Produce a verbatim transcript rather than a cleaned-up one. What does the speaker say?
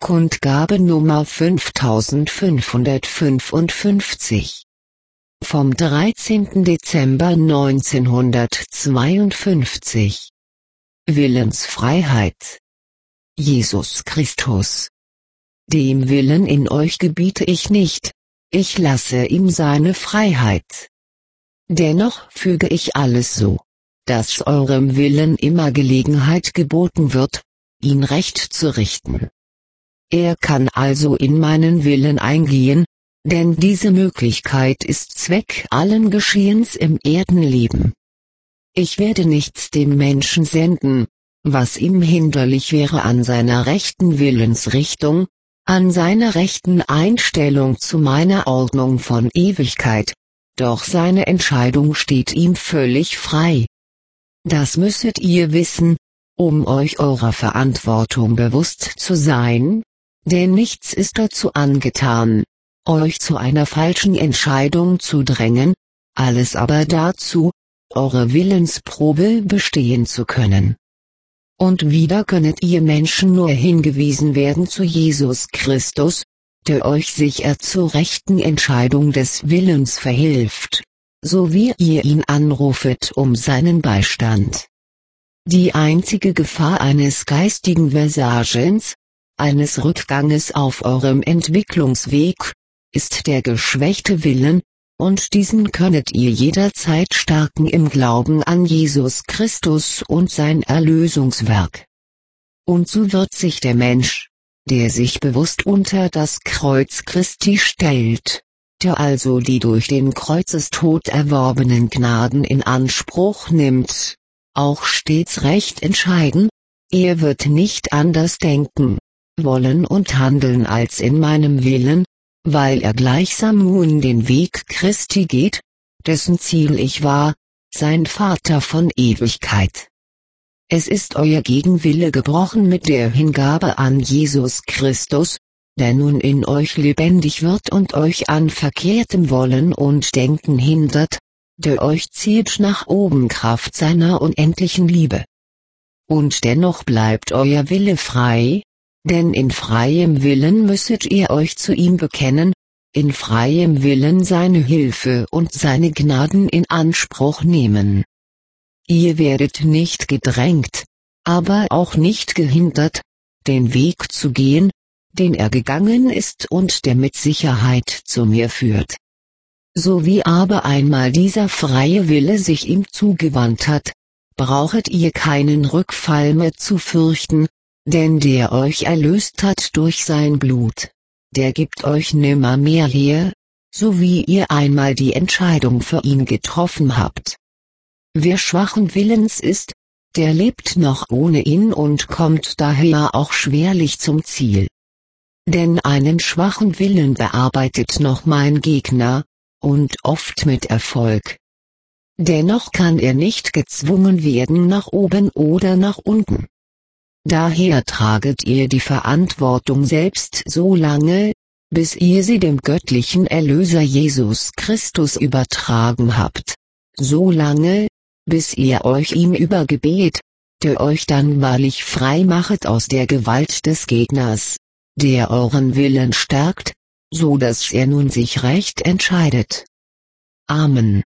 Kundgabe Nummer fünftausendfünfhundertfünfundfünfzig. Vom dreizehnten Dezember neunzehnhundertzweiundfünfzig. Willensfreiheit. Jesus Christus. Dem Willen in euch gebiete ich nicht, ich lasse ihm seine Freiheit. Dennoch füge ich alles so, dass eurem Willen immer Gelegenheit geboten wird, ihn recht zu richten. Er kann also in meinen Willen eingehen, denn diese Möglichkeit ist Zweck allen Geschehens im Erdenleben. Ich werde nichts dem Menschen senden, was ihm hinderlich wäre an seiner rechten Willensrichtung, an seiner rechten Einstellung zu meiner Ordnung von Ewigkeit, doch seine Entscheidung steht ihm völlig frei. Das müsstet ihr wissen, um euch eurer Verantwortung bewusst zu sein, denn nichts ist dazu angetan, euch zu einer falschen Entscheidung zu drängen, alles aber dazu, eure Willensprobe bestehen zu können. Und wieder könnet ihr Menschen nur hingewiesen werden zu Jesus Christus, der euch sicher zur rechten Entscheidung des Willens verhilft, so wie ihr ihn anrufet um seinen Beistand. Die einzige Gefahr eines geistigen Versagens, eines Rückganges auf eurem Entwicklungsweg, ist der geschwächte Willen, und diesen könnet ihr jederzeit stärken im Glauben an Jesus Christus und sein Erlösungswerk. Und so wird sich der Mensch, der sich bewusst unter das Kreuz Christi stellt, der also die durch den Kreuzestod erworbenen Gnaden in Anspruch nimmt, auch stets recht entscheiden, er wird nicht anders denken, wollen und handeln als in meinem Willen, weil er gleichsam nun den Weg Christi geht, dessen Ziel ich war, sein Vater von Ewigkeit. Es ist euer Gegenwille gebrochen mit der Hingabe an Jesus Christus, der nun in euch lebendig wird und euch an verkehrtem Wollen und Denken hindert, der euch zieht nach oben Kraft seiner unendlichen Liebe. Und dennoch bleibt euer Wille frei, denn in freiem Willen müsstet ihr euch zu ihm bekennen, in freiem Willen seine Hilfe und seine Gnaden in Anspruch nehmen. Ihr werdet nicht gedrängt, aber auch nicht gehindert, den Weg zu gehen, den er gegangen ist und der mit Sicherheit zu mir führt. So wie aber einmal dieser freie Wille sich ihm zugewandt hat, brauchet ihr keinen Rückfall mehr zu fürchten, denn der euch erlöst hat durch sein Blut, der gibt euch nimmermehr her, so wie ihr einmal die Entscheidung für ihn getroffen habt. Wer schwachen Willens ist, der lebt noch ohne ihn und kommt daher auch schwerlich zum Ziel. Denn einen schwachen Willen bearbeitet noch mein Gegner, und oft mit Erfolg. Dennoch kann er nicht gezwungen werden nach oben oder nach unten. Daher traget ihr die Verantwortung selbst so lange, bis ihr sie dem göttlichen Erlöser Jesus Christus übertragen habt, so lange, bis ihr euch ihm über Gebet, der euch dann wahrlich frei machet aus der Gewalt des Gegners, der euren Willen stärkt, so dass er nun sich recht entscheidet. Amen.